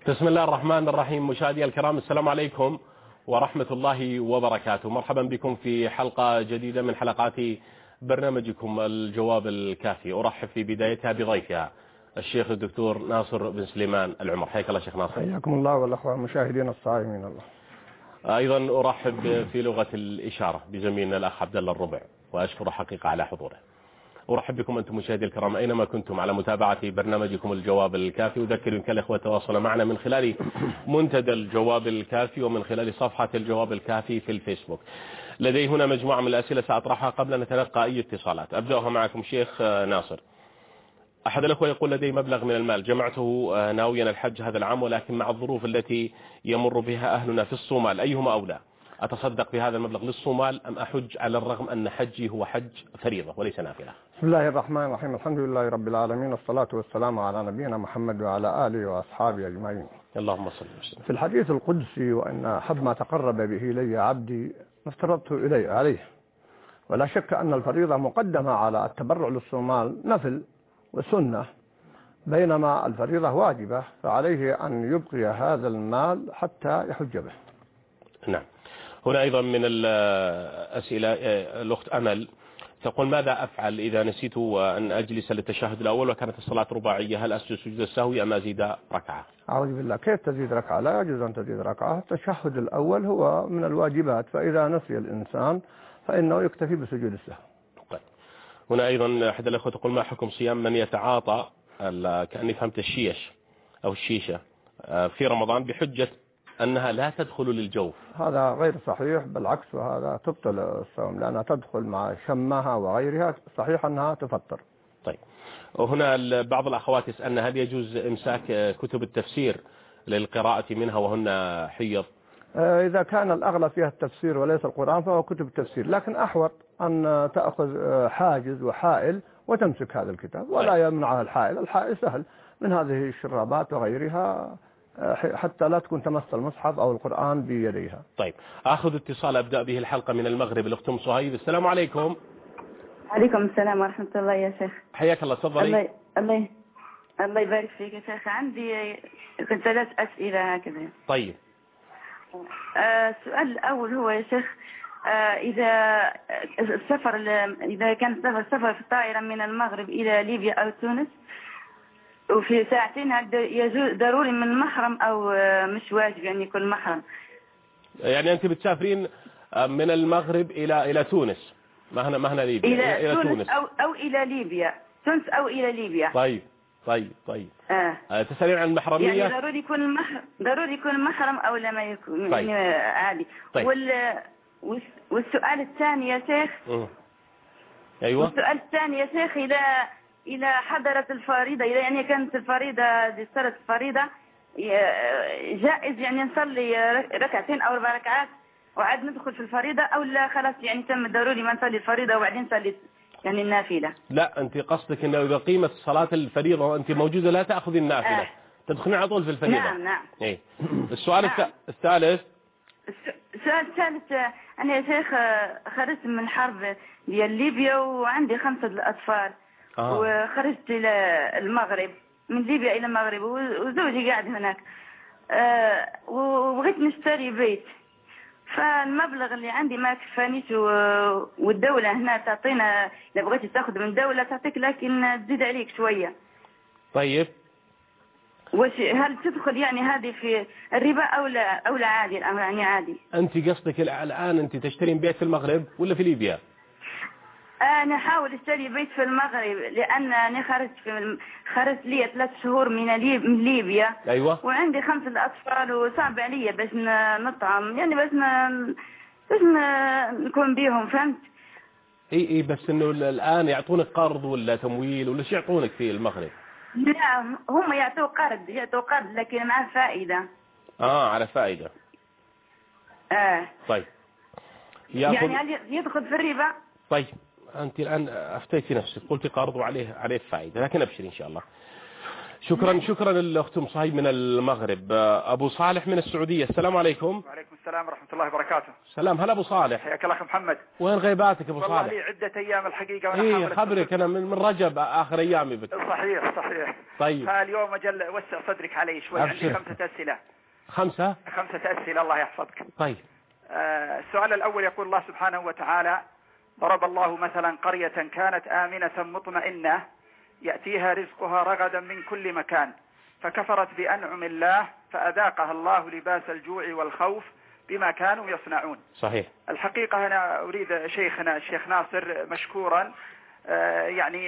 بسم الله الرحمن الرحيم. مشاهدي الكرام، السلام عليكم ورحمة الله وبركاته. مرحبا بكم في حلقة جديدة من حلقات برنامجكم الجواب الكافي. أرحب في بدايتها بضيفها الشيخ الدكتور ناصر بن سليمان العمر. حياك الله شيخ ناصر. حياكم الله والأخوة المشاهدين الصائمين الله. أيضا أرحب في لغة الإشارة بزميلنا الأخ عبد الله الربع، وأشكر حقيقة على حضوره. أرحب بكم أنتم مشاهدي الكرام أينما كنتم على متابعة برنامجكم الجواب الكافي. أذكر يمكن الإخوة تواصلوا معنا من خلال منتدى الجواب الكافي ومن خلال صفحة الجواب الكافي في الفيسبوك. لدي هنا مجموعة من الأسئلة سأطرحها قبل أن نتلقى أي اتصالات. أبدأها معكم شيخ ناصر. أحد الأخوة يقول لدي مبلغ من المال جمعته ناويا الحج هذا العام، ولكن مع الظروف التي يمر بها أهلنا في الصومال أيهما أولى؟ أتصدق بهذا المبلغ للصومال أم أحج على الرغم أن حجي هو حج فريضة وليس نافلة؟ بسم الله الرحمن الرحيم. الحمد لله رب العالمين، والصلاة والسلام على نبينا محمد وعلى آله وأصحابه أجمعين. اللهم صل وسلم. في الحديث القدسي: وإن أحب ما تقرب به إلي عبدي ما افترضته إليه عليه. ولا شك أن الفريضة مقدمة على التبرع للصومال نفل وسنة، بينما الفريضة واجبة، فعليه أن يبقي هذا المال حتى يحج به. نعم. هنا أيضا من الأسئلة الأخت أمل تقول: ماذا أفعل إذا نسيت أن أجلس للتشهد الأول وكانت الصلاة رباعية؟ هل أسجد سجود السهو أم أزيد ركعة؟ أعوذ بالله، كيف تزيد ركعة؟ لا يجوز أن تزيد ركعة. التشهد الأول هو من الواجبات، فإذا نسي الإنسان فإنه يكتفي بسجود السهو. طيب. هنا أيضا أحد الأخوة تقول: ما حكم صيام من يتعاطى كأني فهمت الشيش أو الشيشة في رمضان بحجة أنها لا تدخل للجوف؟ هذا غير صحيح، بالعكس، وهذا تبطل الصوم لأنها تدخل مع شمها وغيرها. صحيح أنها تفطر. طيب. وهنا بعض الأخوات يسألن: هل يجوز إمساك كتب التفسير للقراءة منها وهن حيض؟ إذا كان الأغلب فيها التفسير وليس القرآن فهو كتب التفسير، لكن أحوط أن تأخذ حاجز وحائل وتمسك هذا الكتاب، ولا يمنعها الحائل. الحائل سهل من هذه الشرابات وغيرها، حتى لا تكون تمس المصحف أو القرآن بيديها. طيب. أخذ اتصال أبدأ به الحلقة من المغرب. الأخت أم صهيب، السلام عليكم. عليكم السلام ورحمة الله يا شيخ. حياك الله، تفضلي. الله يبارك فيك يا شيخ. عندي 3 أسئلة هكذا. طيب. السؤال الأول هو يا شيخ: إذا كان السفر في الطائرة من المغرب إلى ليبيا أو تونس وفي ساعتين، يجوز ضروري من محرم أو مش واجب يعني يكون محرم؟ يعني أنت بتسافرين من المغرب إلى تونس، ما هنا ليبيا، إلى تونس أو إلى ليبيا، تونس أو إلى ليبيا. طيب. تسألين عن المحرمية؟ يعني ضروري يكون محرم أو لا ما يكون؟ طيب. يعني عادي. طيب. والسؤال الثاني يا شيخ. أيوة. والسؤال الثاني يا شيخ: إلى حضرت الفريضة، يعني كانت الفريضة صارت الفريضة، جائز يعني نصلي 2 أو 4 ركعات وعاد ندخل في الفريضة، أو لا خلاص يعني تم ضروري ما نصلي الفريضة وبعدين نصلي يعني النافلة؟ لا، أنت قصدك أنه إذا قيمت صلاة الفريضة وأنت موجودة لا تأخذ النافلة، تدخلين على طول في الفريضة. نعم. إيه. السؤال الثالث. السؤال الثالث: أنا يا شيخ خرجت من الحرب ديال ليبيا وعندي 5 أطفال. وخرجت إلى المغرب، من ليبيا إلى المغرب، وزوجي قاعد هناك. وبغيت نشتري بيت، فالمبلغ اللي عندي ما كفانيش، والدولة هنا تعطينا، إذا بغيتي تاخذ من دولة تعطيك لكن تزيد عليك شوية. طيب. هل تدخل يعني هذه في الربا أو لا عادي؟ الأمر يعني عادي. أنت قصدك الآن أنت تشترين بيت في المغرب ولا في ليبيا؟ أنا حاول اشتري بيت في المغرب، لأنني خرجت لي 3 شهور من ليبيا. أيوة. وعندي 5 أطفال وصعب علي باش نطعم، يعني باش نكون بيهم، فهمت؟ اي بس انه الآن يعطونك قرض ولا تمويل ولا شو يعطونك في المغرب؟ لا، هم يعطوا قرض لكن مع فائدة. على فائدة. طيب. يعني هل يدخل في الربا؟ طيب، أنت الآن أفتيتي نفسك، قلتي قرض وعليه فائدة، لكن أبشر إن شاء الله. شكرا للأخت أم صهيب من المغرب. أبو صالح من السعودية. السلام عليكم. وعليكم السلام ورحمة الله وبركاته. سلام. هلا أبو صالح. حياك الله أخ محمد. وين غيباتك أبو صالح؟ والله لي عدة أيام الحقيقة وأنا خبرك أنا من رجب آخر أيامي بك. صحيح. طيب فاليوم أجل وسع صدرك علي شوي. عندي 5 أسئلة. 5 أسئلة الله يحفظك. طيب. السؤال الأول يقول الله سبحانه وتعالى: ضرب الله مثلا قرية كانت آمنة مطمئنة يأتيها رزقها رغدا من كل مكان فكفرت بأنعم الله فأذاقها الله لباس الجوع والخوف بما كانوا يصنعون. صحيح. الحقيقة أنا أريد شيخنا الشيخ ناصر مشكورا يعني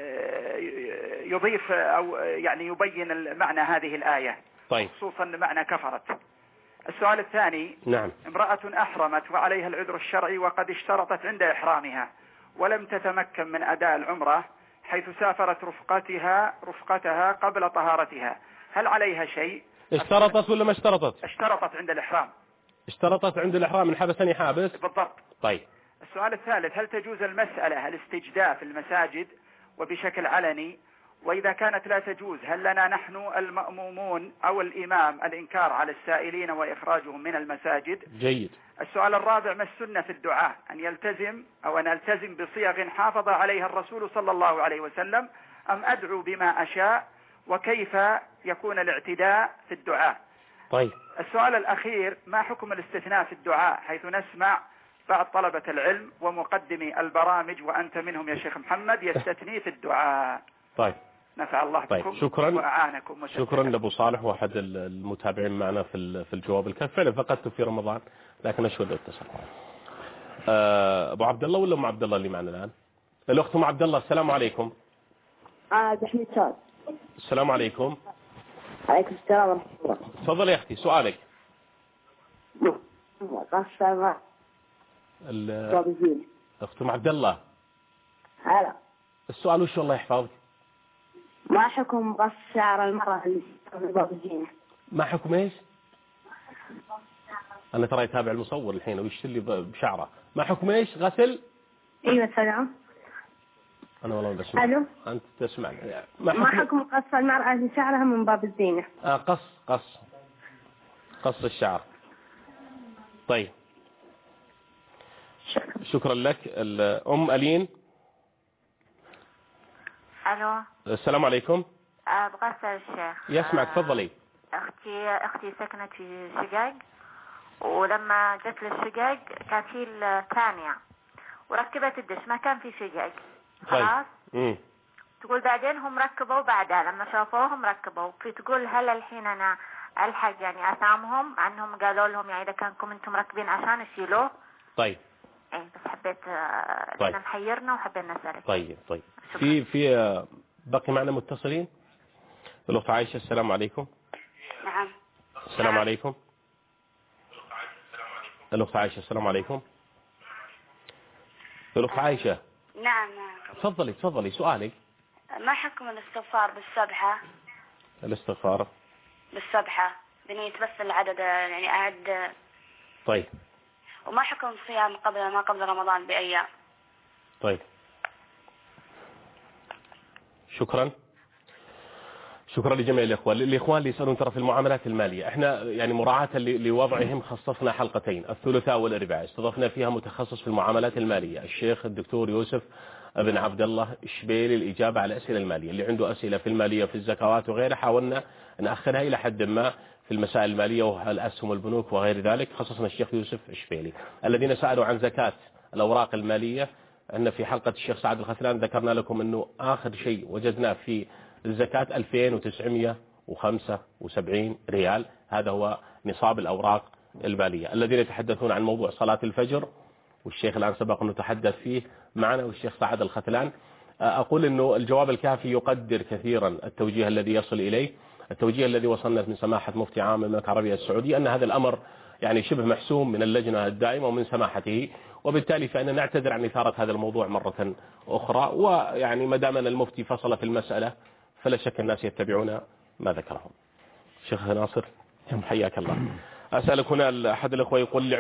يضيف أو يعني يبين معنى هذه الآية. طيب. خصوصا معنى كفرت. السؤال الثاني: نعم. امرأة أحرمت وعليها العذر الشرعي وقد اشترطت عند إحرامها ولم تتمكن من أداء العمرة حيث سافرت رفقتها قبل طهارتها، هل عليها شيء؟ اشترطت ولا ما اشترطت؟ اشترطت عند الإحرام. اشترطت عند الإحرام من حبسني حابس. بالضبط. طيب. السؤال الثالث: هل تجوز المسألة الاستجداء في المساجد وبشكل علني؟ وإذا كانت لا تجوز هل لنا نحن المأمومون أو الإمام الإنكار على السائلين وإخراجهم من المساجد؟ جيد. السؤال الرابع: ما السنة في الدعاء؟ أن ألتزم بصيغ حافظ عليها الرسول صلى الله عليه وسلم أم أدعو بما أشاء؟ وكيف يكون الاعتداء في الدعاء؟ طيب. السؤال الأخير: ما حكم الاستثناء في الدعاء حيث نسمع بعض طلبة العلم ومقدمي البرامج وأنت منهم يا شيخ محمد يستثني في الدعاء؟ طيب. نفع الله بكم. شكرا. وأعانكم. شكرا لأبو صالح واحد المتابعين معنا في الجواب الكافي. فعلا فقدته في رمضان لكن أشهد الاتصال. أبو عبد الله ولا أم عبد الله اللي معنا الآن؟ الأخت أم عبد الله. السلام عليكم. تحميد شاد. السلام عليكم. عليكم السلام ورحمة الله. تفضل يا أختي سؤالك. قصة أخت أم عبد الله. هلا. السؤال وش الله يحفظك؟ ما حكم قص شعر المرأة اللي في باب الزينة؟ ما حكم ايش؟ انا ترى يتابع المصور الحين ويشتري لي بشعره. ما حكم ايش؟ غسل؟ ايوه سلام. انا والله ما بسمع. الو. انت تسمع. ما حكم قص المرأة لشعرها من باب الزينة؟ قص الشعر. طيب. شكرا لك. ام ألين. الو. السلام عليكم. ابغى اسال الشيخ. يسمعك تفضلي. اختي سكنت في شقاق ولما جت للشقاق كانت هي الثانيه وركبت الدش ما كان في شقاق خلاص. تقول بعدين هم ركبوا بعدها لما شافوهم ركبوا. تقول هل الحين انا الحق يعني اسامهم عنهم قالوا لهم يعني اذا كانكم انتم راكبين عشان يشيلوه. طيب. ايه بس حبيت طيب. انا محيرنا وحبينا نسالك. طيب. في بقي معنا متصلين. الأخت عائشة. السلام عليكم. نعم. السلام عليكم. الأخت عائشة. السلام عليكم. الأخت عائشة. نعم. تفضلي سؤالك. ما حكم الاستغفار بالسبحة؟ الاستغفار بالسبحة بنية بس العدد يعني أعد. طيب. وما حكم الصيام ما قبل رمضان بأيام؟ طيب. شكرا لجميع الإخوان اللي يسألون ترى في المعاملات المالية احنا يعني مراعاة لوضعهم خصصنا حلقتين الثلاثاء والأربعاء استضفنا فيها متخصص في المعاملات المالية الشيخ الدكتور يوسف بن عبد الله الشبيلي الإجابة على الأسئلة المالية. اللي عنده أسئلة في المالية في الزكوات وغيرها حاولنا نأخرها إلى حد ما في المسائل المالية والأسهم والبنوك وغير ذلك خصصنا الشيخ يوسف الشبيلي. الذين سألوا عن زكاة الأوراق المالية أن في حلقة الشيخ سعد الخثلان ذكرنا لكم أنه آخر شيء وجدناه في الزكاة 2975 ريال. هذا هو نصاب الأوراق المالية. الذين يتحدثون عن موضوع صلاة الفجر والشيخ الآن سبق أنه تحدث فيه معنا والشيخ سعد الخثلان أقول أنه الجواب الكافي يقدر كثيرا التوجيه الذي يصل إليه. التوجيه الذي وصلنا من سماحة مفتي عام المملكة العربية السعودية أن هذا الأمر يعني شبه محسوم من اللجنة الدائمة ومن سماحته وبالتالي فإننا نعتذر عن إثارة هذا الموضوع مرة أخرى. ويعني ما دام أن المفتي فصل في المسألة فلا شك الناس يتبعون ما ذكرهم. شيخ ناصر حياك الله. أسألك هنا أحد الأخوة يقول اللي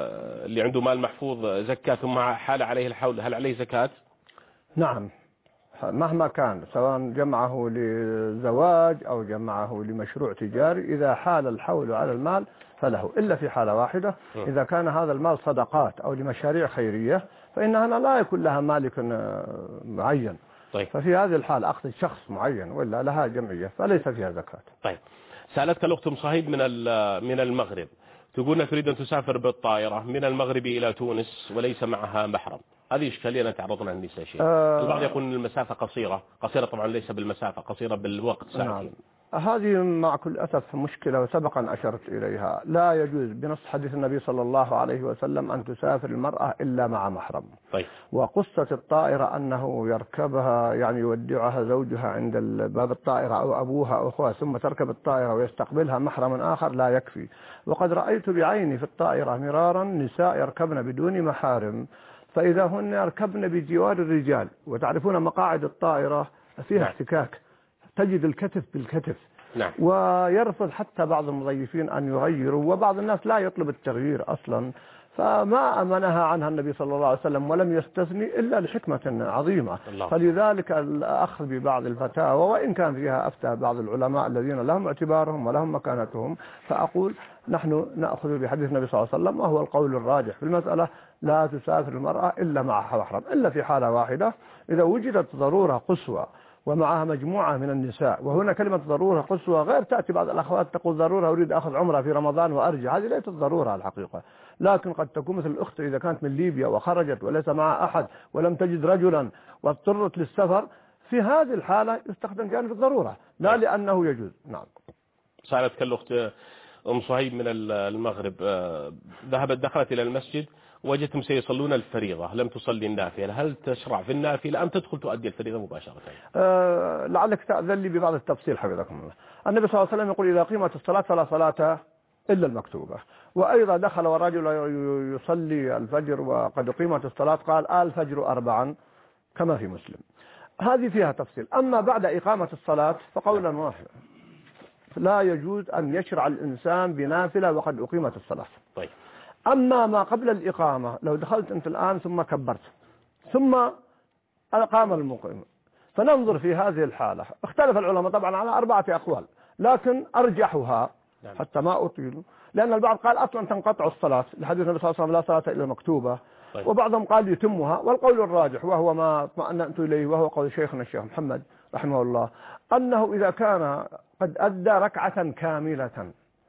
عنده مال محفوظ زكاة ثم حال عليه الحول هل عليه زكاة؟ نعم مهما كان، سواء جمعه لزواج أو جمعه لمشروع تجاري، إذا حال الحول على المال فله، إلا في حالة واحدة، إذا كان هذا المال صدقات أو لمشاريع خيرية فإنها لا يكون لها مالك معين. طيب. ففي هذه الحال أخذ شخص معين ولا لها جمعية فليس فيها زكاة. طيب، سألتك الأخت أم صهيب من المغرب، تقولنا تريد أن تسافر بالطائرة من المغرب إلى تونس وليس معها محرم، هذه إشكالية نتعرض لها النساء شيء. البعض يقول أن المسافة قصيرة طبعا ليس بالمسافة، قصيرة بالوقت ساعتين. هذه مع كل أسف مشكلة وسبقا أشرت إليها. لا يجوز بنص حديث النبي صلى الله عليه وسلم أن تسافر المرأة إلا مع محرم. طيب. وقصة الطائرة أنه يركبها يعني يودعها زوجها عند باب الطائرة أو أبوها أو أخوها ثم تركب الطائرة ويستقبلها محرم آخر لا يكفي. وقد رأيت بعيني في الطائرة مرارا نساء يركبن بدون محارم، فإذا هن يركبن بجوار الرجال، وتعرفون مقاعد الطائرة فيها احتكاك، تجد الكتف بالكتف. نعم. ويرفض حتى بعض المضيفين أن يغيروا، وبعض الناس لا يطلب التغيير أصلا، فما أمنها عنها النبي صلى الله عليه وسلم ولم يستثني إلا لحكمة عظيمة. فلذلك الأخذ ببعض الفتاوى وإن كان فيها أفتى بعض العلماء الذين لهم اعتبارهم ولهم مكانتهم، فأقول نحن نأخذ بحديث النبي صلى الله عليه وسلم وهو القول الراجح في المسألة: لا تسافر المرأة إلا مع محرم، إلا في حالة واحدة، إذا وجدت ضرورة قصوى ومعها مجموعة من النساء. وهنا كلمة ضرورة قصوى غير تأتي بعض الأخوات تقول ضرورة أريد أخذ عمرة في رمضان وأرجع، هذه ليست ضرورة الحقيقة، لكن قد تكون مثل الأخت إذا كانت من ليبيا وخرجت وليس معها أحد ولم تجد رجلا واضطرت للسفر، في هذه الحالة يستخدم جانب الضرورة لا لأنه يجوز. نعم. سألتك الأخت أم صهيب من المغرب، دخلت إلى المسجد وجدتم سيصلون الفريضة، لم تصلي النافلة، هل تشرع في النافلة أم تدخل تؤدي الفريضة مباشرة؟ لعلك تأذن لي ببعض التفصيل حفظكم الله. النبي صلى الله عليه وسلم يقول: إذا قيمت الصلاة فلا صلاة إلا المكتوبة. وأيضا دخل ورجل يصلي الفجر وقد قيمت الصلاة قال: الفجر 4 كما في مسلم. هذه فيها تفصيل. أما بعد إقامة الصلاة فقولا واحدا لا يجوز أن يشرع الإنسان بنافلة وقد أقيمت الصلاة. طيب. أما ما قبل الإقامة، لو دخلت أنت الآن ثم كبرت ثم أقام المقيم، فننظر في هذه الحالة. اختلف العلماء طبعا على 4 أقوال، لكن أرجحها حتى ما أطيل، لأن البعض قال أصلا تنقطع الصلاة لحديث النبي صلى الله عليه وسلم: لا صلاة إلا مكتوبة. طيب. وبعضهم قال يتمها، والقول الراجح وهو ما اطمأننت إليه وهو قول شيخنا الشيخ محمد رحمه الله، أنه إذا كان قد أدى ركعة كاملة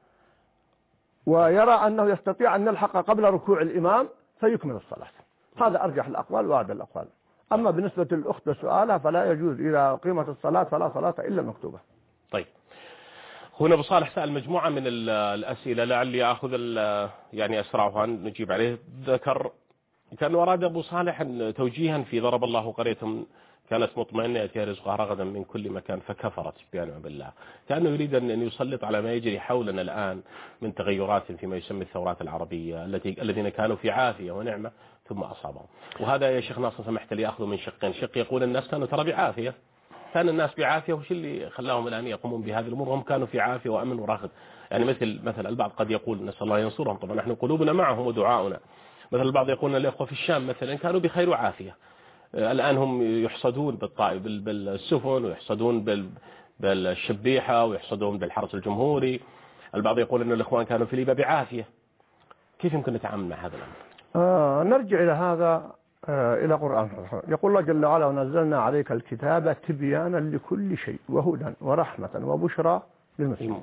ويرى أنه يستطيع أن يلحق قبل ركوع الإمام فيكمل الصلاة. هذا أرجح الأقوال وهذا الأقوال. أما بالنسبة للأخت بسؤالها فلا يجوز، إذا قيمت الصلاة فلا صلاة إلا المكتوبة. طيب. هنا أبو صالح سأل مجموعة من الأسئلة لعلي أخذ يعني أسرعها نجيب عليه. ذكر كان أراد أبو صالح توجيها في ضرب الله قرية كانت مطمئنة يأتيها رزقها رغدا من كل مكان فكفرت بأنعم بالله، كأنه يريد أن يسلط على ما يجري حولنا الآن من تغيرات فيما يسمى الثورات العربية الذين كانوا في عافية ونعمة ثم أصابهم. وهذا يا شيخ ناصر سمحت لي أخذه من شقين: شق يقول الناس كانوا ترى بعافية، كان الناس بعافية، وش اللي خلاهم الآن يقومون بهذه الأمور وهم كانوا في عافية وأمن ورغد؟ يعني مثل البعض قد يقول نسأل الله ينصرهم، طبعا نحن قلوبنا معهم ودعاؤنا. مثل البعض يقولون الأخوة في الشام مثلا كانوا بخير وعافية، الآن هم يحصدون بالسفن ويحصدون بالشبيحة ويحصدون بالحرس الجمهوري. البعض يقول أن الإخوان كانوا في ليبيا بعافية. كيف يمكن نتعامل مع هذا الأمر؟ نرجع إلى هذا إلى قرآن. يقول الله جل وعلا: ونزلنا عليك الكتاب تبيانا لكل شيء وهدى ورحمة وبشرى للمسلمين.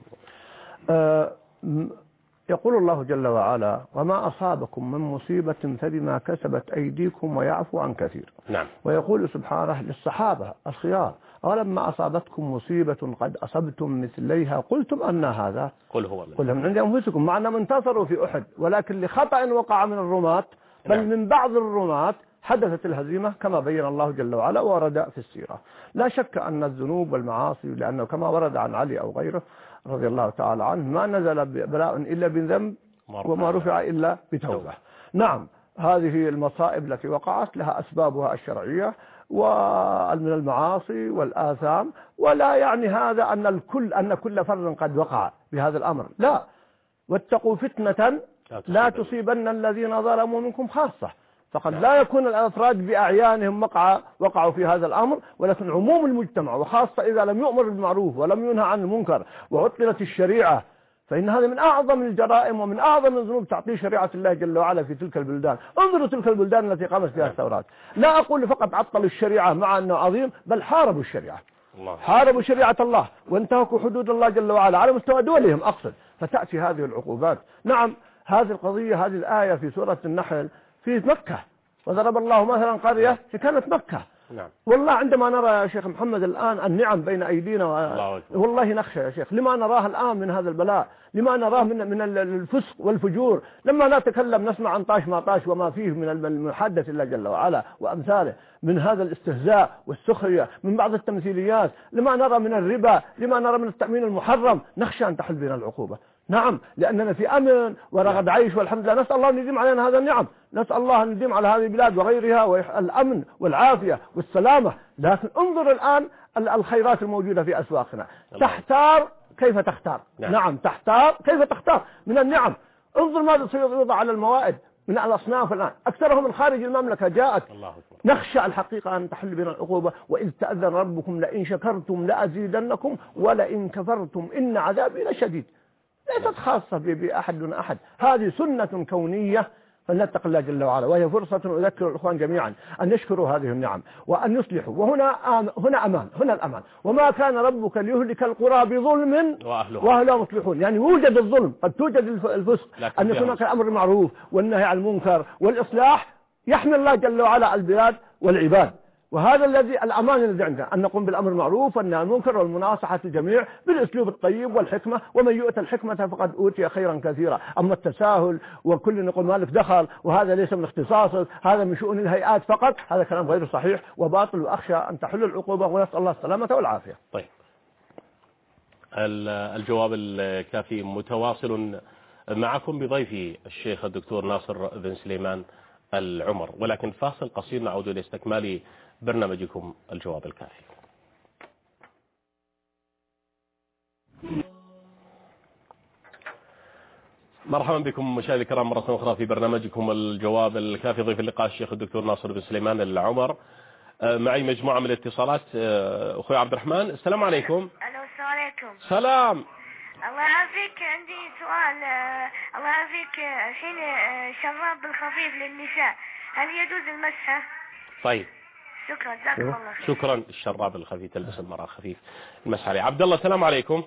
يقول الله جل وعلا: وما أصابكم من مصيبة فبما كسبت أيديكم ويعفو عن كثير. نعم. ويقول سبحانه للصحابة الخيار: أولما أصابتكم مصيبة قد أصبتم مثليها قلتم أن هذا قل هو من عند أنفسكم، مع أنهم انتصروا في أحد ولكن لخطأ وقع من الرماة، بل من بعض الرماة حدثت الهزيمة كما بين الله جل وعلا ورد في السيرة. لا شك أن الذنوب والمعاصي، لأنه كما ورد عن علي أو غيره رضي الله تعالى عنه: ما نزل بلاء إلا بذنب وما رفع إلا بتوبة. نعم، هذه المصائب التي وقعت لها أسبابها الشرعية ومن المعاصي والآثام، ولا يعني هذا أن كل فرد قد وقع بهذا الأمر، لا. واتقوا فتنة لا تصيبن الذين ظلموا منكم خاصة. فقد لا يكون الأفراد بأعيانهم وقعوا في هذا الأمر، ولكن عموم المجتمع، وخاصة إذا لم يؤمر بالمعروف ولم ينهى عن المنكر وعطلت الشريعة، فإن هذا من أعظم الجرائم ومن أعظم الذنوب تعطيه شريعة الله جل وعلا في تلك البلدان. انظروا تلك البلدان التي قامت فيها الثورات، لا أقول فقط عطلوا الشريعة مع أنه عظيم، بل حاربوا الشريعة، حاربوا شريعة الله وانتهكوا حدود الله جل وعلا على مستوى دولهم أقصد، فتأتي هذه العقوبات. نعم، هذه القضية، هذه الآية في سورة النحل في مكة، وضرب الله مثلا قرية كانت مكة. نعم. والله عندما نرى يا شيخ محمد الآن النعم بين أيدينا والله نخشى يا شيخ لما نراه الآن من هذا البلاء، لما نراه من الفسق والفجور، لما نتكلم نسمع عن طاش ما طاش وما فيه من المحدث الله جل وعلا وأمثاله، من هذا الاستهزاء والسخرية، من بعض التمثيليات، لما نرى من الربا، لما نرى من التأمين المحرم، نخشى أن تحل بنا العقوبة. نعم، لأننا في أمن ورغد عيش والحمد لله، نسأل الله أن يديم علينا هذا النعم، نسأل الله أن يديم على هذه البلاد وغيرها والأمن والعافية والسلامة. لكن انظر الآن الخيرات الموجودة في أسواقنا، تحتار كيف تختار. نعم تحتار كيف تختار من النعم. انظر ماذا سيوضع على الموائد من الأصناف الآن، أكثرهم من خارج المملكة جاءت. نخشى الحقيقة أن تحل بنا العقوبة، وإذ تأذن ربكم لئن شكرتم لأزيدنكم ولئن كفرتم إن عذابي لشديد. ليست خاصة بأحد أحد، هذه سنة كونية، فلنتق الله جل وعلا، وهي فرصة أذكر الإخوان جميعا أن يشكروا هذه النعم وأن يصلحوا. وهنا أمان، هنا الأمان. وما كان ربك ليهلك القرى بظلم وأهلها مصلحون، يعني يوجد الظلم، قد توجد الفسق، أن يكون هناك الأمر بالمعروف والنهي عن المنكر والإصلاح، يحمي الله جل وعلا البلاد والعباد. وهذا الذي الأمان الذي عندنا، أن نقوم بالأمر المعروف والنهي عن المنكر والمناصحة الجميع بالأسلوب الطيب والحكمة، ومن يؤتى الحكمة فقد أوتي خيرا كثيرا. أما التساهل وكل نقول مالك دخل وهذا ليس من اختصاصه، هذا من شؤون الهيئات فقط، هذا كلام غير صحيح وباطل، وأخشى أن تحل العقوبة، ونسأل الله السلامة والعافية. طيب، الجواب الكافي متواصل معكم بضيفي الشيخ الدكتور ناصر بن سليمان العمر، ولكن فاصل قصير نعود لاستكمال برنامجكم الجواب الكافي. مرحبا بكم مشاهدي الكرام مرة أخرى في برنامجكم الجواب الكافي. ضيف اللقاء الشيخ الدكتور ناصر بن سليمان العمر. معي مجموعة من الاتصالات. أخوي عبد الرحمن، السلام عليكم. السلام عليكم. سلام. الله يعافيك، عندي سؤال. الله يعافيك، الحين شراب الخفيف للنساء هل يجوز المسحة؟ طيب، شكرا، جزاكم الله خير. شكرا. الشراب الخفيف تلبس المرأة خفيف المسح عليه. عبد الله، السلام عليكم.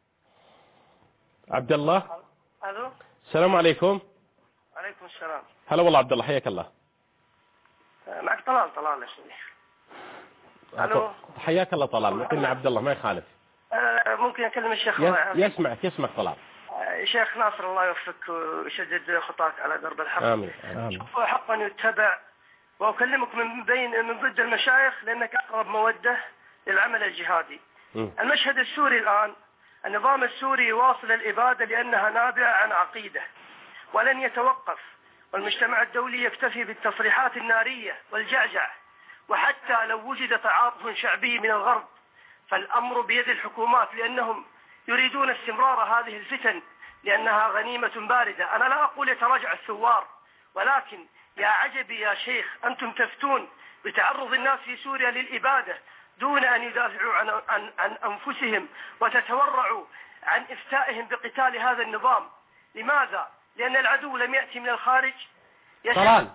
عبد الله. الو. السلام عليكم. وعليكم السلام. هلا والله عبد الله، حياك الله. معك طلال يا شيخ. الو. حياك الله طلال، نقلنا عبد الله ما يخالف. ممكن اكلم الشيخ؟ يسمعك طلال. شيخ ناصر الله يوفقك ويشدد خطاك على درب الحق. آمين. حقا يتبع، واكلمك من ضد المشايخ لانك اقرب موده للعمل الجهادي. المشهد السوري الان، النظام السوري يواصل الاباده لانها نابعه عن عقيده ولن يتوقف، والمجتمع الدولي يكتفي بالتصريحات الناريه والجعجع، وحتى لو وجد تعاطف شعبي من الغرب فالامر بيد الحكومات، لانهم يريدون استمرار هذه الفتن لأنها غنيمة باردة. أنا لا أقول يتراجع الثوار، ولكن يا عجبي يا شيخ، أنتم تفتون بتعرض الناس في سوريا للإبادة دون أن يدافعوا عن أنفسهم وتتورعوا عن إفتائهم بقتال هذا النظام. لماذا؟ لأن العدو لم يأتي من الخارج. طلال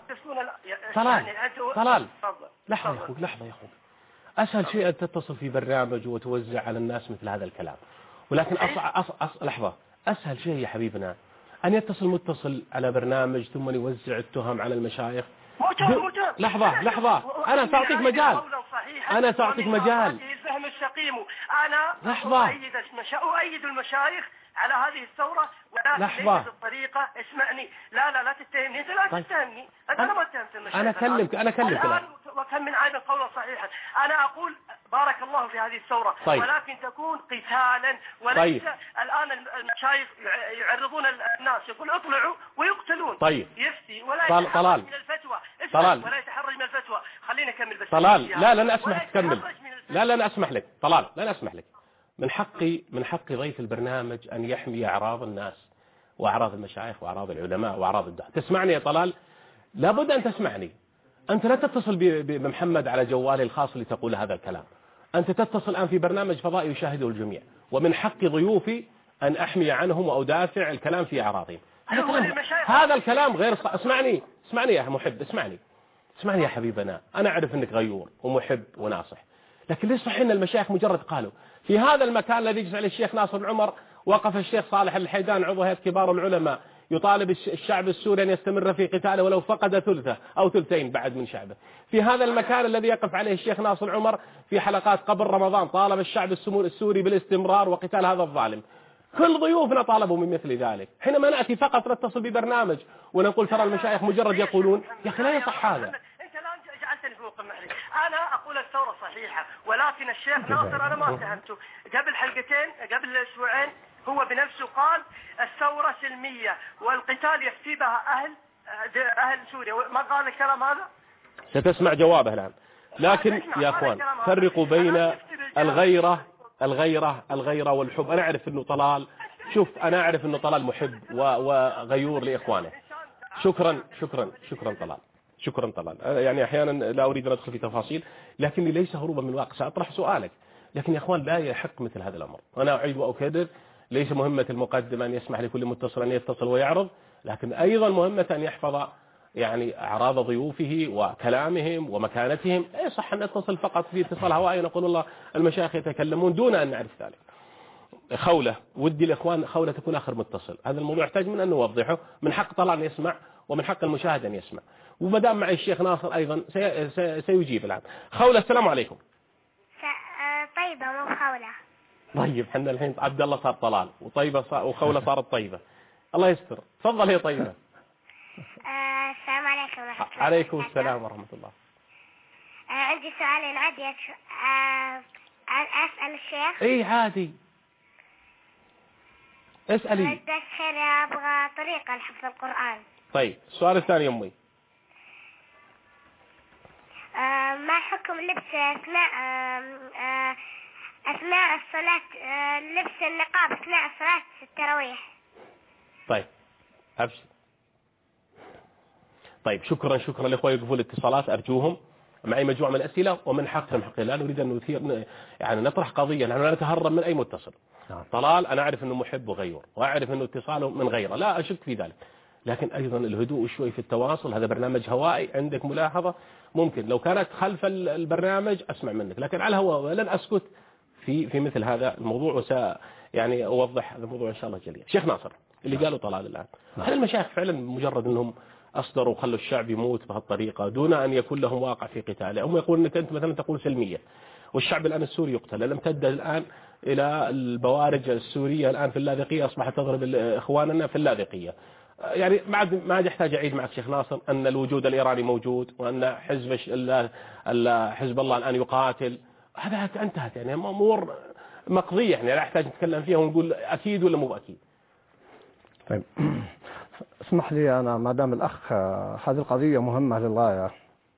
لحظة يا أخوك، أسهل شيء أن تتصل في برنامج وتوزع على الناس مثل هذا الكلام، ولكن لحظة، أسهل شيء يا حبيبنا أن يتصل متصل على برنامج ثم يوزع التهم على المشايخ. لحظة، أنا سأعطيك مجال. الفهم السقيم. أنا أؤيد المشايخ على هذه الثورة، ولكن ليس بالطريقة. اسمعني، لا تتهمني. أنت لا تتهمني، أنا ما اتهمت المشايخ. أنا أكلمك الآن وكم من عام قولا صحيحا. أنا أقول بارك الله في هذه الثورة. طيب. ولكن تكون قتالا وليس. طيب. الآن المشايخ يعرضون الناس، يقول اطلعوا ويقتلون. طيب. يفتي ولا يتحرج من الفتوى. ولا يتحرج من الفتوى. خليني أكمل بس. طلال، لا لن أسمح تكمل. لن أسمح لك طلال، لن أسمح لك. من حق ضيف البرنامج أن يحمي أعراض الناس وأعراض المشايخ وأعراض العلماء وأعراض الدعاة. تسمعني يا طلال؟ لابد أن تسمعني. أنت لا تتصل بمحمد على جوالي الخاص لتقول هذا الكلام. أنت تتصل الآن في برنامج فضائي يشاهده الجميع، ومن حق ضيوفي أن أحمي عنهم وأدافع الكلام في أعراضهم. هذا الكلام غير اسمعني يا محب، اسمعني يا حبيبنا، أنا أعرف أنك غيور ومحب وناصح، لكن ليس صحيح أن المشايخ مجرد قالوا. في هذا المكان الذي يجلس عليه الشيخ ناصر بن عمر وقف الشيخ صالح الحيدان عضو هيئة كبار العلماء يطالب الشعب السوري أن يستمر في قتاله ولو فقد ثلثه أو ثلثين بعد من شعبه. في هذا المكان الذي يقف عليه الشيخ ناصر عمر في حلقات قبل رمضان طالب الشعب السوري بالاستمرار وقتال هذا الظالم. كل ضيوفنا طالبوا من مثل ذلك. حينما نأتي فقط نتصل ببرنامج ونقول ترى المشايخ مجرد يقولون، يا أخي لا يصح هذا. أنت الآن جعلتني في موقف محرج. أنا أقول الثورة صحيحة، ولكن الشيخ ناصر أنا ما اتهمته. قبل حلقتين قبل أسبوعين هو بنفسه قال الثورة سلمية والقتال يفتي بها أهل سوريا، ما قال الكلام هذا؟ ستسمع جوابه الآن. لكن يا أخوان فرقوا بين الغيرة والحب. أنا أعرف أنه طلال، شوف أنا أعرف أنه طلال محب وغيور لإخوانه. شكرا طلال، شكرا طلال. يعني أحيانا لا أريد أن أدخل في تفاصيل، لكني ليس هروبا من الواقع، سأطرح سؤالك. لكن يا أخوان لا يحق مثل هذا الأمر. أنا أعيد وأكرر، ليس مهمة المقدم أن يسمح لكل متصل أن يتصل ويعرض، لكن أيضا مهمة أن يحفظ يعني أعراض ضيوفه وكلامهم ومكانتهم. لا يصح أن نتصل فقط في اتصال هوائي نقول والله المشايخ يتكلمون دون أن نعرف ذلك. خولة، ودي الإخوان خولة تكون آخر متصل، هذا الموضوع يحتاج من أن نوضحه. من حق طلال أن يسمع ومن حق المشاهد أن يسمع، ومدام معي الشيخ ناصر أيضا سيجيب الآن. خولة السلام عليكم. طيبة مو خولة. طيب حنا الحين عبد الله صار طلال وطيبة وخولة صارت طيبة، الله يستر. تفضل يا طيبة. السلام عليكم ورحمة الله. عليكم السلام ورحمة الله. عندي سؤالين عادي أسأل الشيخ. اي عادي اسألي. الشيخ أبغى طريقة لحفظ القرآن. طيب السؤال الثاني يا أمي. ما حكم لبس أثناء الصلاة، لبس النقاب أثناء صلاة التراويح؟ طيب أبشر. طيب شكرا لإخوة يقفوا الاتصالات أرجوهم. معي مجموعة من الأسئلة ومن حقهم لا نريد أن نثير يعني نطرح قضية، نحن لا نتهرب من أي متصل. طلال أنا أعرف أنه محب وغيور وأعرف أنه اتصاله من غيره، لا أشك في ذلك، لكن أيضا الهدوء شوي في التواصل. هذا برنامج هوائي، عندك ملاحظة ممكن لو كانت خلف البرنامج أسمع منك، لكن على الهواء ولن أسكت في مثل هذا الموضوع، يعني أوضح هذا الموضوع إن شاء الله جليا. شيخ ناصر اللي قالوا طلال الآن، هل المشايخ فعلا مجرد أنهم أصدروا وخلوا الشعب يموت بهالطريقة دون أن يكون لهم واقع في قتاله؟ هم يقولون أنك أنت مثلا تقول سلمية والشعب الآن السوري يقتل، لم تدد الآن إلى البوارج السورية الآن في اللاذقية، أصبحت تضرب إخواننا في اللاذقية. يعني ما عاد يحتاج أعيد معك شيخ ناصر أن الوجود الإيراني موجود وأن حزب الله الآن يقاتل، هذا انتهت يعني أمور مقضية، يعني لا يحتاج نتكلم فيها ونقول أكيد ولا مو أكيد. طيب اسمح لي أنا ما دام الأخ هذه القضية مهمة للغاية،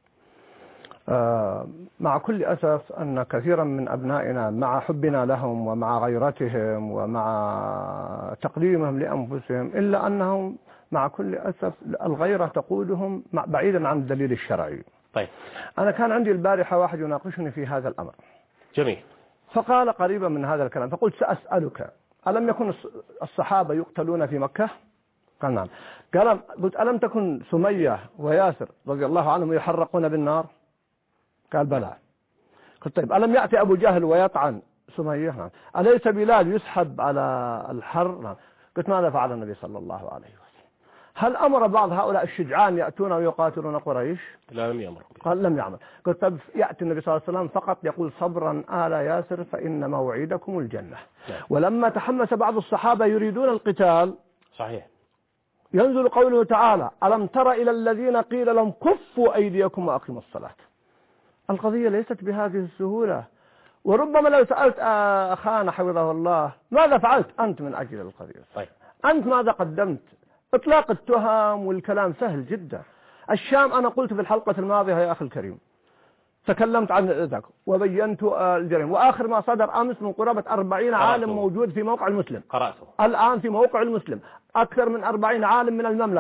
مع كل أسف أن كثيرا من أبنائنا مع حبنا لهم ومع غيرتهم ومع تقديمهم لأنفسهم، إلا أنهم مع كل أسف الغيرة تقودهم بعيدا عن الدليل الشرعي. طيب أنا كان عندي البارحة واحد يناقشني في هذا الأمر. جميل. فقال قريبا من هذا الكلام، فقلت سأسألك ألم يكن الصحابة يقتلون في مكة؟ قال نعم. قلت ألم تكن سمية وياسر رضي الله عنهم يحرقون بالنار؟ قال بلى. قلت طيب ألم يأتي أبو جهل ويطعن سمية؟ نعم. أليس بلال يسحب على الحر؟ نعم. قلت ماذا فعل النبي صلى الله عليه وسلم؟ هل أمر بعض هؤلاء الشجعان يأتون ويقاتلون قريش؟ لا لم يأمر. قال لم يعمل. قلت طب يأتي النبي صلى الله عليه وسلم فقط يقول صبرا آل ياسر فإن موعدكم الجنة. ولما تحمس بعض الصحابة يريدون القتال صحيح ينزل قوله تعالى ألم تر إلى الذين قيل لهم كفوا أيديكم وأقيموا الصلاة. القضية ليست بهذه السهولة، وربما لو سألت أخانا حفظه الله ماذا فعلت أنت من أجل القضية؟ طيب. أنت ماذا قدمت؟ إطلاق التهم والكلام سهل جدا. الشام أنا قلت في الحلقة الماضية يا أخي الكريم تكلمت عن ذلك وبينت الجريمة، وآخر ما صدر أمس من قرابة 40 عالم موجود في موقع المسلم، قرأته الآن في موقع المسلم أكثر من 40 عالم من المملكة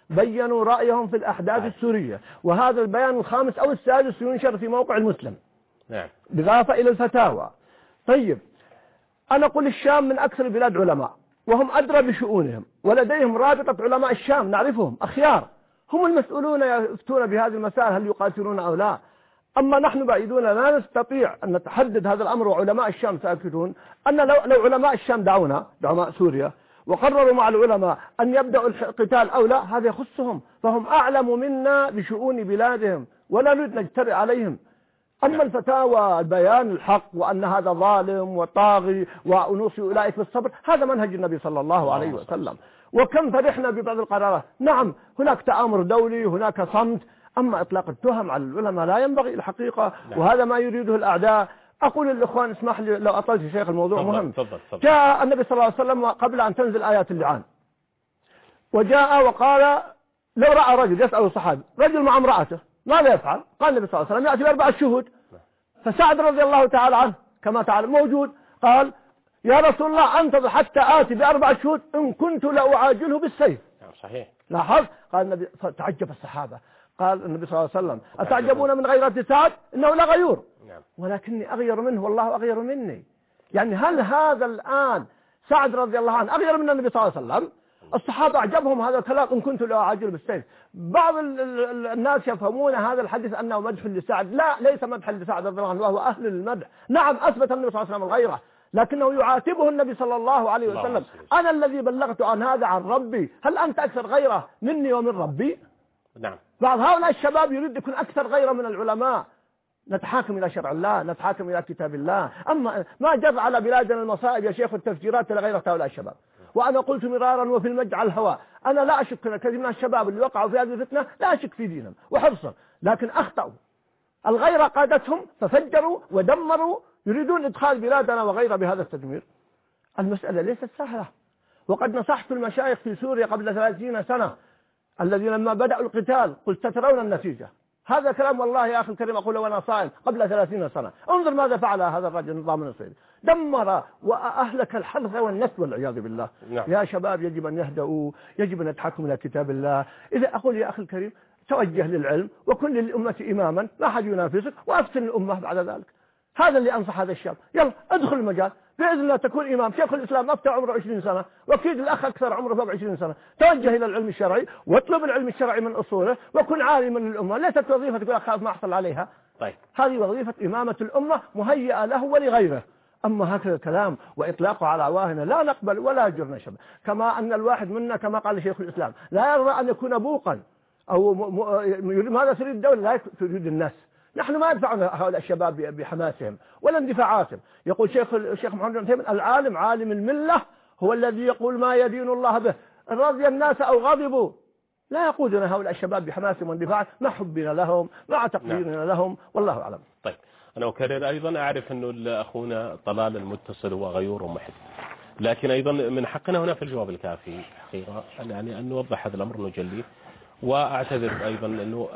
بينوا رأيهم في الأحداث السورية، وهذا البيان الخامس أو السادس ينشر في موقع المسلم بالإضافة إلى الفتاوى. طيب أنا أقول الشام من أكثر البلاد علماء، وهم أدرى بشؤونهم، ولديهم رابطة علماء الشام نعرفهم أخيار، هم المسؤولون يفتون بهذه المسائل هل يقاتلون أو لا. أما نحن بعيدون لا نستطيع أن نتحدد هذا الأمر، وعلماء الشام ساكتون. أن لو علماء الشام دعونا علماء سوريا وقرروا مع العلماء أن يبدأوا القتال أو لا، هذا يخصهم، فهم أعلم منا بشؤون بلادهم ولا نريد نجترئ عليهم. أما الفتاوى البيان الحق وأن هذا ظالم وطاغي ونوصي أولئك بالصبر، هذا منهج النبي صلى الله عليه وسلم. وكم فرحنا ببعض القرارات. نعم هناك تآمر دولي، هناك صمت، أما إطلاق التهم على العلماء لا ينبغي الحقيقة، وهذا ما يريده الأعداء. أقول للإخوان اسمح لي لو أطلت يا شيخ، الموضوع مهم. جاء النبي صلى الله عليه وسلم قبل أن تنزل آيات اللعان، وجاء وقال لو رأى رجل يسأل الصحابي رجل مع امرأته ماذا يفعل؟ قال النبي صلى الله عليه وسلم يأتي ب4 شهود. فسعد رضي الله تعالى عنه كما تعلم موجود، قال يا رسول الله أنتظر حتى آتي ب4 شهود إن كنت لأعاجله بالسيف. صحيح. لاحظ قال النبي، تعجب الصحابة، قال النبي صلى الله عليه وسلم أتعجبون من غيرة سعد إنه لا غيور ولكني أغير منه والله أغير مني. يعني هل هذا الآن سعد رضي الله عنه أغير من النبي صلى الله عليه وسلم؟ الصحابة أعجبهم هذا الكلام إن كنت لأعاجل بالسيف. بعض الناس يفهمون هذا الحديث أنه مدح لسعد، لا ليس مدح لسعد رضي الله عنه وهو أهل المدح. نعم أثبت النبي صلى الله عليه وسلم الغيرة، لكنه يعاتبه النبي صلى الله عليه وسلم أنا الذي بلغت عن هذا عن ربي، هل أنت أكثر غيرة مني ومن ربي؟ نعم. بعض هؤلاء الشباب يريد يكون أكثر غيرة من العلماء. نتحاكم إلى شرع الله، نتحاكم إلى كتاب الله. أما ما جر على بلادنا المصائب يا شيخ والتفجيرات لغير هؤلاء الشباب. وأنا قلت مرارا وفي المجع الهواء، أنا لا أشك أن كثير من الشباب اللي وقعوا في هذه الفتنة لا أشك في دينهم وحرصا، لكن أخطأوا، الغيرة قادتهم ففجروا ودمروا، يريدون إدخال بلادنا وغيرها بهذا التدمير. المسألة ليست سهلة، وقد نصحت المشايخ في سوريا قبل 30 سنة الذين لما بدأوا القتال قلت سترون النتيجة. هذا كلام والله يا أخي الكريم أقول وأنا صائم قبل 30 سنة. انظر ماذا فعل هذا الرجل النظام النصيري، دمر وأهلك الحرث والنسل والعياذ بالله. يا شباب يجب أن يهدأوا، يجب أن يتحكموا إلى كتاب الله. إذا أقول يا أخي الكريم توجه للعلم وكن للأمة إماما، لا أحد ينافسك، وأفتن الأمة بعد ذلك. هذا اللي أنصح هذا الشاب، يلا ادخل المجال بإذن الله تكون إمام. شيخ الإسلام أفتى عمره 20 سنة، وأكيد الأخ أكثر عمره فوق 20 سنة. توجه إلى العلم الشرعي واطلب العلم الشرعي من أصوله وكن عالما للأمة، ليست وظيفة تقول أخاف ما أحصل عليها. طيب. هذه وظيفة إمامة الأمة مهيئة له ولغيره. أما هكذا الكلام وإطلاقه على عواهنا لا نقبل ولا يجرنا شبه. كما أن الواحد منا كما قال شيخ الإسلام لا يرضى أن يكون بوقا أو ماذا تريد الدولة لا تريد الناس. نحن ما ندفع هؤلاء الشباب بحماسهم ولا اندفاعاتهم. يقول الشيخ محمد بن عثيمين العالم عالم الملة هو الذي يقول ما يدين الله به، رضي الناس أو غضبوا. لا يقودنا هؤلاء الشباب بحماسهم واندفاعهم مع حبنا لهم مع تقديرنا لهم، والله أعلم. طيب أنا أكرر أيضا أعرف أنه أخونا طلال المتصل هو غيور ومحب، لكن أيضا من حقنا هنا في الجواب الكافي حقيقة يعني أن نوضح هذا الأمر نجليه. وأعتذر أيضا أنه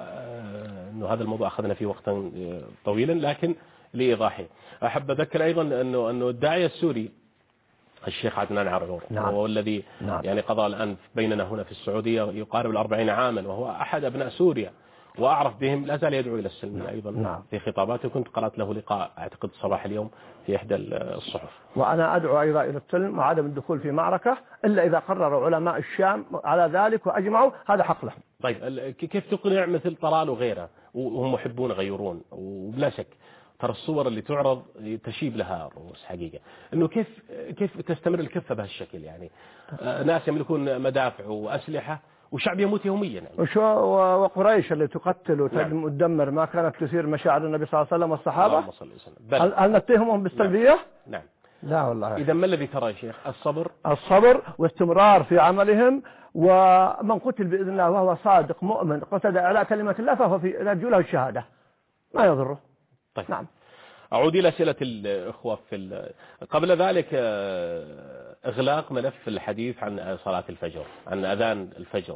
هذا الموضوع أخذنا فيه وقتا طويلا، لكن لإيضاحه أحب أذكر أيضا أنه الداعية السوري الشيخ عدنان عرعور هو الذي يعني قضى الآن بيننا هنا في السعودية يقارب 40 عاما، وهو أحد أبناء سوريا وأعرف بهم، لا زال يدعو إلى السلم أيضا في خطاباته. كنت قرأت له لقاء أعتقد صباح اليوم في إحدى الصحف. وأنا أدعو أيضا إلى السلم وعدم الدخول في معركة إلا إذا قرروا علماء الشام على ذلك وأجمعوا، هذا حق لهم. طيب كيف تقنع مثل طلال وغيره وهم محبون غيرون؟ وبلا شك ترى الصور اللي تعرض تشيب لها الرؤوس حقيقة، انه كيف تستمر الكفة بهالشكل؟ يعني ناس يملكون مدافع وأسلحة وشعب يموت يوميا يعني. وقريش اللي تقتل وتدم وتدمر ما كانت تثير مشاعر النبي صلى الله عليه وسلم والصحابة. هل نتهمهم بالسلبية؟ نعم. لا والله. إذا ما الذي ترى يا شيخ؟ الصبر واستمرار في عملهم، ومن قتل بإذن الله وهو صادق مؤمن قتل على كلمة الله فهو في نرجو له الشهادة ما يضره. طيب. نعم. أعود إلى أسئلة الإخوة قبل ذلك إغلاق ملف الحديث عن صلاة الفجر، عن أذان الفجر.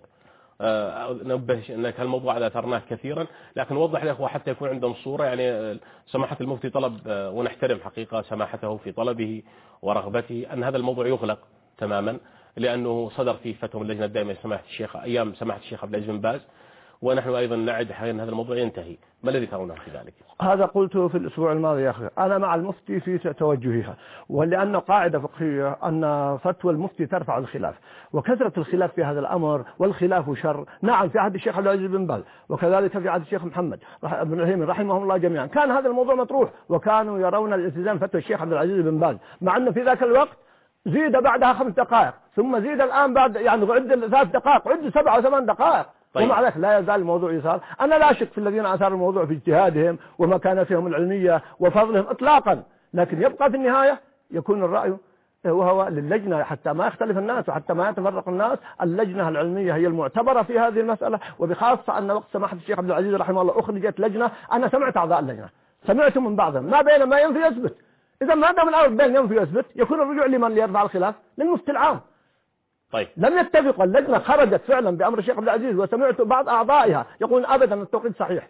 نبه أنك هالموضوع هذا ذكرناه كثيرا، لكن وضح للإخوة حتى يكون عندهم صورة. يعني سماحة المفتي طلب ونحترم حقيقة سماحته في طلبه ورغبته أن هذا الموضوع يغلق تماما، لأنه صدر في فتوى من اللجنة الدائمة سماحة الشيخ أيام سماحة الشيخ عبد العزيز بن باز، ونحن أيضا نعد حين هذا الموضوع ينتهي. ما الذي ترونه في ذلك؟ هذا قلته في الأسبوع الماضي يا أخي، أنا مع المفتي في توجهها، ولأن قاعدة فقهية أن فتوى المفتي ترفع الخلاف، وكثرة الخلاف في هذا الأمر والخلاف شر. نعم في عهد الشيخ عبد العزيز بن باز وكذلك في عهد الشيخ محمد بن عثيمين رحمهم الله جميعا كان هذا الموضوع مطروح، وكانوا يرون الالتزام فتوى الشيخ عبد العزيز بن باز، مع أن في ذاك الوقت زيد بعدها 5 دقائق، ثم زيد الآن بعد يعني عد 3 دقائق، عد 7 و8 دقائق. طيب. ومع ذلك لا يزال الموضوع يسار. أنا لا أشك في الذين أثاروا الموضوع في اجتهادهم ومكانتهم العلمية وفضلهم إطلاقا، لكن يبقى في النهاية يكون الرأي وهو للجنة حتى ما يختلف الناس وحتى ما يتفرق الناس. اللجنة العلمية هي المعتبرة في هذه المسألة، وبخاصة أن وقت سماحة الشيخ عبد العزيز رحمه الله أخرجت لجنة، أنا سمعت أعضاء اللجنة، سمعت من بعضهم ما بين ما ينفي يثبت. إذا ما دام الأمر بين ينفي يثبت يكون الرجوع لمن يرفع الخلاف؟ للمفتي العام. طيب. لم يتفق. اللجنة خرجت فعلا بأمر الشيخ عبد العزيز، وسمعت بعض أعضائها يقولون أبدا التوقيت صحيح،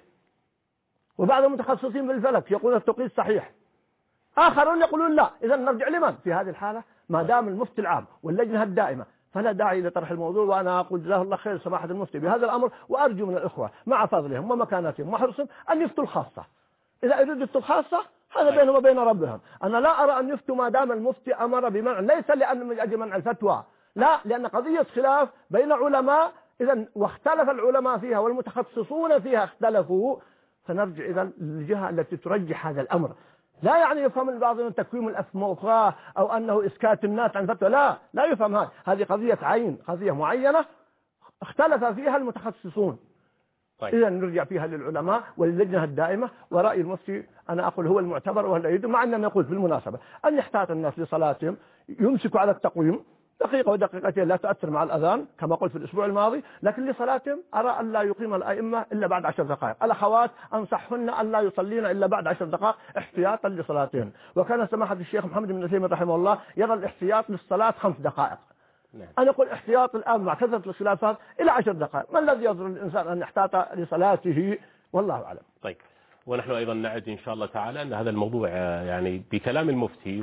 وبعض المتخصصين بالفلك يقولون التوقيت صحيح، آخرون يقولون لا. إذا نرجع لمن في هذه الحالة؟ ما دام المفتي العام واللجنة الدائمة فلا داعي لطرح الموضوع. وأنا أقول جزاه الله خير سماحة المفتي بهذا الأمر، وأرجو من الإخوة مع فضلهم ومكانتهم وحرصهم أن يفتوا الخاصة. إذا أريد يفتوا الخاصة هذا بينهم وبين ربهم. أنا لا أرى أن يفتوا ما دام المفتي أمر بمنع، ليس لأن من أجل منع الفتوى، لا، لأن قضية خلاف بين علماء، إذا واختلف العلماء فيها والمتخصصون فيها اختلفوا، فنرجع إذا للجهة التي ترجح هذا الأمر. لا يعني يفهم البعض من تكويم الأفواه أو أنه إسكات الناس عن فتوى، لا يفهم هذا. هذه قضية عين، قضية معينة اختلف فيها المتخصصون. طيب. إذا نرجع فيها للعلماء وللجنة الدائمة، ورأي المفتي أنا أقول هو المعتبر وهو الأيد، مع أننا نقول بالمناسبة أن يحتاط الناس لصلاتهم، يمسكوا على التقويم دقيقة ودقيقتين لا تؤثر مع الأذان كما قلت في الأسبوع الماضي، لكن لصلاتهم أرى أن لا يقيم الأئمة إلا بعد 10 دقائق. الأخوات أنصحهن أن لا يصلين إلا بعد 10 دقائق احتياطا لصلاتهم. وكان سماحة الشيخ محمد بن عثيمين رحمه الله يرى الاحتياط للصلاة 5 دقائق. أنا أقول احتياط الآن مع كثرة الخلافات إلى 10 دقائق. ما الذي يضر الإنسان أن يحتاط لصلاته؟ والله أعلم. طيب، ونحن أيضا نعد إن شاء الله تعالى أن هذا الموضوع يعني بكلام المفتي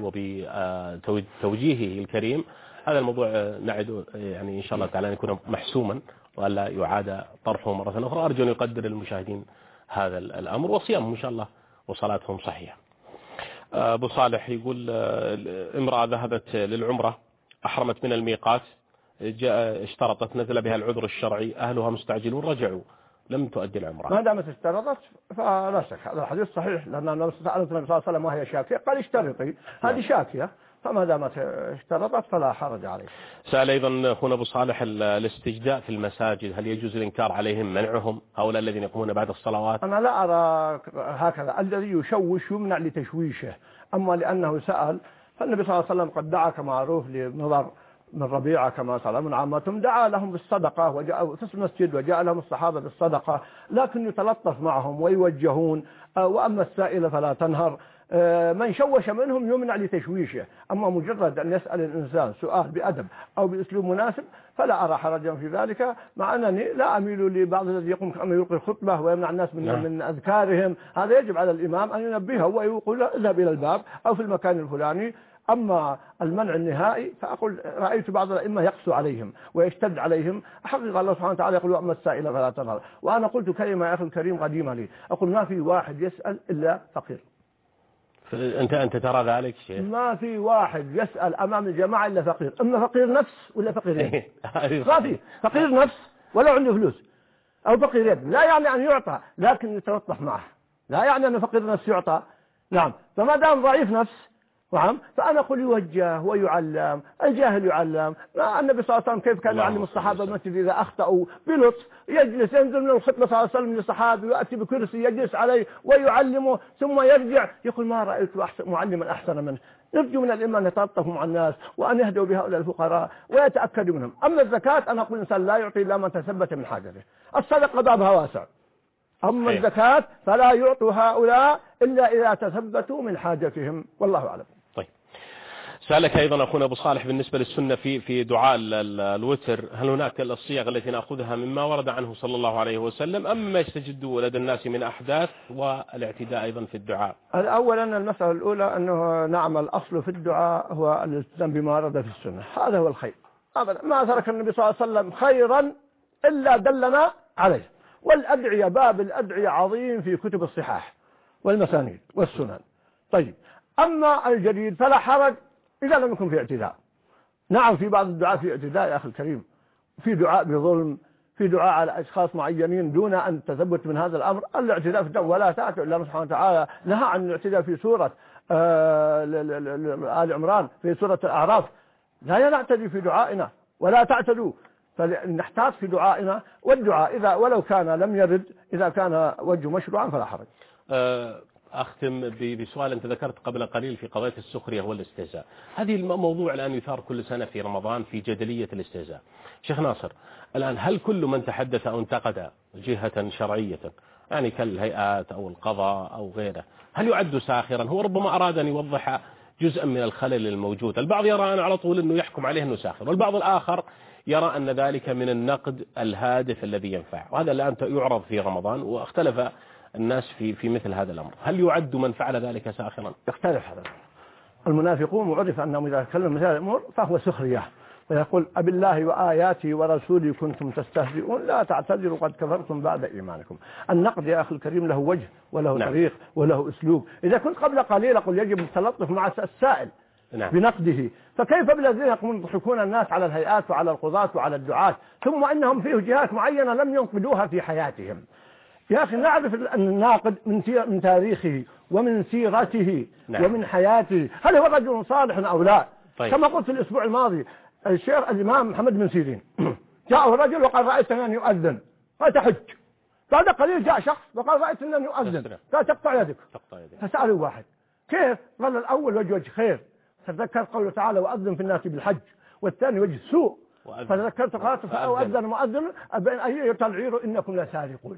وبتوجيهه الكريم هذا الموضوع نعد يعني إن شاء الله تعالى أن يكون محسوما وألا يعاد طرحه مرة أخرى. أرجو أن يقدر المشاهدين هذا الأمر، وصيامهم إن شاء الله وصلاتهم صحيحة. أبو صالح يقول امرأة ذهبت للعمرة، أحرمت من الميقات، اشترطت، نزل بها العذر الشرعي، أهلها مستعجلون، رجعوا، لم تؤدي العمرة. ما دامت اشترطت فلا شك هذا الحديث صحيح، لأن النبي صلى الله عليه وسلم وهي شاكية قال اشترطي، هذه شاكية، فما دامت اشترطت فلا حرج عليه. سأل أيضا أخونا أبو صالح الاستجداء في المساجد، هل يجوز الإنكار عليهم، منعهم هؤلاء الذين يقومون بعد الصلوات؟ أنا لا أرى هكذا، الذي يشوش يمنع لتشويشه، أما لأنه سأل فالنبي صلى الله عليه وسلم قد دعا كمعروف لنظر من ربيعة كما سأل من عامتهم، دعا لهم بالصدقة وجاء في المسجد وجاء لهم الصحابة بالصدقة، لكن يتلطف معهم ويوجهون. وأما السائل فلا تنهر، من شوش منهم يمنع لتشويشه، أما مجرد أن يسأل الإنسان سؤال بأدب أو بأسلوب مناسب فلا أرى حرجا في ذلك، مع أنني لا أميل لبعض الذي يقوم كأنه يلقي الخطبة ويمنع الناس من أذكارهم. هذا يجب على الإمام أن ينبهه ويقول اذهب إلى الباب أو في المكان الفلاني. أما المنع النهائي فأقول رأيت بعض الأئمة يقسو عليهم ويشتد عليهم. حقيقة الله سبحانه وتعالى يقول وأما السائل فلا تنهر. وأنا قلت كلمة يا أخي الكريم قديمة لي، أقول ما في واحد يسأل إلا فقير. أنت ترى ذلك شيخ؟ ما في واحد يسأل أمام الجماعة إلا فقير، إما فقير نفس ولا فقير يد. ما في فقير نفس ولا عنده فلوس، أو فقير يد، لا يعني أن يعطى لكن يتلطف معه، لا يعني أن فقير نفس يعطى. نعم، فما دام ضعيف نفس نعم فأنا أقول يوجه ويعلم، الجاهل يعلم. النبي صلى الله عليه وسلم كيف كان يعلم الصحابة المسجد إذا أخطأوا بلطف، يجلس ينزل من الخطبة صلى الله عليه وسلم للصحابي ويأتي بكرسي يجلس عليه ويعلمه، ثم يرجع يقول ما رأيت معلما أحسن منه. نرجو من الإمام أن يتلطفوا مع الناس وأن يهدوا بهؤلاء الفقراء ويتأكدوا منهم. أما الزكاة أنا أقول الإنسان لا يعطي إلا من تثبت من حاجته، الصدقة بابها واسع، أما الزكاة فلا يعطوا هؤلاء إلا إذا تثبتوا من حاجتهم، والله أعلم. سألك أيضا أخونا أبو صالح بالنسبة للسنة في دعاء الوتر، هل هناك الصيغ التي نأخذها مما ورد عنه صلى الله عليه وسلم أم ما يستجد لدى الناس من أحداث والاعتداء أيضا في الدعاء؟ أولا المسألة الأولى أنه نعم الأصل في الدعاء هو الالتزام بما ورد في السنة، هذا هو الخير. أبدا ما ترك النبي صلى الله عليه وسلم خيرا إلا دلنا عليه. والأدعية باب الأدعية عظيم في كتب الصحاح والمسانيد والسنن. طيب أما الجديد فلا حرج إذا لم يكن في اعتداء. نعم في بعض الدعاء في اعتداء يا أخي الكريم، في دعاء بظلم، في دعاء على أشخاص معينين دون أن تثبت من هذا الأمر. الاعتداء في الدعوة ولا تأتوا إلا سبحانه وتعالى نهى عن الاعتداء في سورة آل عمران، في سورة الأعراف لا نعتدي في دعائنا ولا تعتدوا، فنحتاط في دعائنا. والدعاء إذا ولو كان لم يرد إذا كان وجه مشروعا فلا حرج. أختم بسؤال أنت ذكرت قبل قليل في قضية السخرية والاستهزاء. هذه الموضوع الآن يثار كل سنة في رمضان في جدلية الاستهزاء. شيخ ناصر الآن هل كل من تحدث أو انتقد جهة شرعية يعني كالهيئات أو القضاء أو غيره هل يعد ساخرا؟ هو ربما أراد أن يوضح جزءا من الخلل الموجود. البعض يرى أن على طول أنه يحكم عليه أنه ساخر، والبعض الآخر يرى أن ذلك من النقد الهادف الذي ينفع، وهذا الآن يعرض في رمضان واختلف الناس في مثل هذا الأمر. هل يعد من فعل ذلك ساخرا؟ يختلف هذا. المنافقون وعرف أنهم إذا تكلموا مثل الأمور فهو سخرية، ويقول أبي الله وآياته ورسوله كنتم تستهزئون لا تعتذروا قد كفرتم بعد إيمانكم. النقد يا أخي الكريم له وجه وله طريق وله أسلوب. إذا كنت قبل قليل أقول يجب التلطف مع السائل بنقده، فكيف بالذين يقومون يضحكون الناس على الهيئات وعلى القضاة وعلى الدعاة ثم إنهم فيه جهات معينة لم ينقدوها في حياتهم. يا أخي نعرف أن الناقد من تاريخه ومن سيرته ومن حياته هل هو رجل صالح أو لا. كما قلت في الأسبوع الماضي الشيخ الإمام محمد بن سيرين جاءه رجل وقال رأيت أن يؤذن قال تحج. بعد قليل جاء شخص وقال رأيت أن يؤذن قال تقطع يدك. فسأله واحد كيف؟ قال الأول وجه خير، فتذكر قوله تعالى وأذن في الناس بالحج، والثاني وجه سوء فتذكرت قالت فأؤذن مؤذن بين أي تلعير إنكم لسارقون.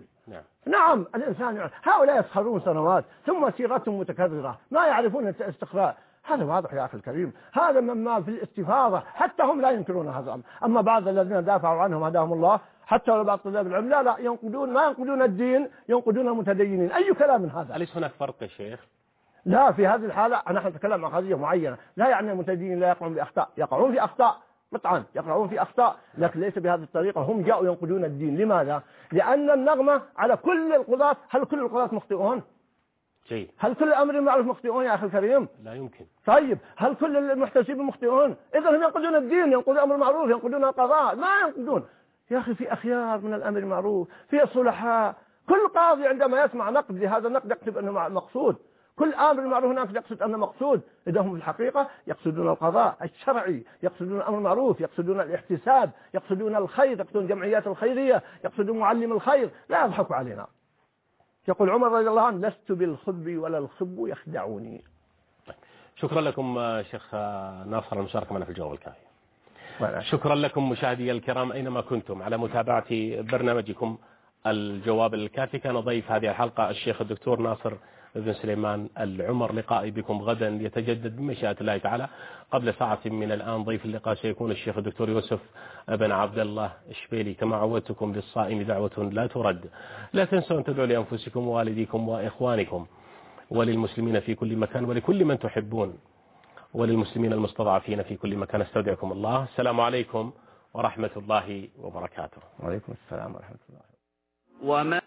نعم الإنسان يعرف. هؤلاء يسخرون سنوات ثم سيرتهم متكررة ما يعرفون الاستقراء. هذا واضح يا أخي الكريم، هذا مما في الاستفاضة حتى هم لا ينكرون هذا الأمر. أما بعض الذين دافعوا عنهم هداهم الله حتى ولو بعض طلاب العلم لا ينقدون، ما ينقدون الدين ينقدون المتدينين. أي كلام من هذا؟ أليس هناك فرق يا شيخ؟ لا في هذه الحالة نحن نتكلم عن قضية معينة، لا يعني المتدينين لا يقعون بأخطاء، يقعون في أخطاء قطعا يقعون في أخطاء لكن ليس بهذه الطريقة. هم جاءوا ينقدون الدين. لماذا؟ لأن النغمة على كل القضاة. هل كل القضاة مخطئون؟ جيد. هل كل الأمر المعروف مخطئون يا أخي الكريم؟ لا يمكن. طيب هل كل المحتسبين مخطئون؟ إذا هم ينقدون الدين، ينقدون الأمر المعروف، ينقدون القضاء، ما ينقدون. يا أخي في أخيار من الأمر المعروف، في الصلحاء. كل قاضي عندما يسمع نقد لهذا النقد يكتب أنه مقصود. كل امر المعروف هناك يقصد انه مقصود، اذا هم في الحقيقه يقصدون القضاء الشرعي، يقصدون الامر المعروف، يقصدون الاحتساب، يقصدون الخير، يقصدون الجمعيات الخيريه، يقصدون معلم الخير. لا يضحكوا علينا. يقول عمر رضي الله عنه لست بالخب ولا الخب يخدعوني. شكرا لكم شيخ ناصر المشاركه معنا في الجواب الكافي. شكرا لكم مشاهدي الكرام اينما كنتم على متابعه برنامجكم الجواب الكافي. كان ضيف هذه الحلقه الشيخ الدكتور ناصر بن سليمان العمر. لقائي بكم غدا يتجدد بمشيئة الله تعالى. قبل ساعة من الآن ضيف اللقاء سيكون الشيخ الدكتور يوسف بن عبد الله الشبيلي. كما عودتكم للصائم دعوة لا ترد. لا تنسوا أن تدعوا لأنفسكم ووالديكم وإخوانكم وللمسلمين في كل مكان ولكل من تحبون وللمسلمين المستضعفين في كل مكان. استودعكم الله. السلام عليكم ورحمة الله وبركاته. وعليكم السلام ورحمة الله.